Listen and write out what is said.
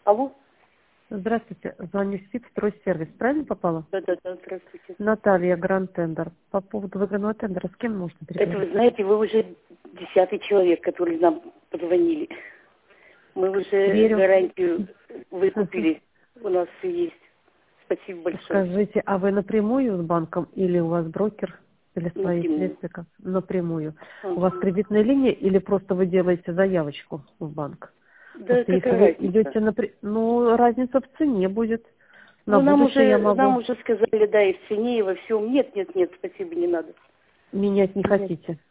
Алло? Здравствуйте, звоню СИП «Стройсервис». Правильно попала? Да, здравствуйте. Наталья, Гранд-тендер. По поводу выгодного тендера с кем можно Это, вы переговорить? знаете, вы уже 10-й человек, который нам позвонили. Мы уже Верю. гарантию выкупили. У нас все есть. Спасибо большое. Скажите, а вы напрямую с банком или у вас брокер? Или свои Напрямую. средства? Как? Напрямую. У вас кредитная линия или просто вы делаете заявочку в банк? Да, Просто если какая вы разница? идете ну, разница в цене будет. На Ну, нам будущее я могу уже сказали, да, и в цене, и во всем. Нет, спасибо, не надо. менять не хотите.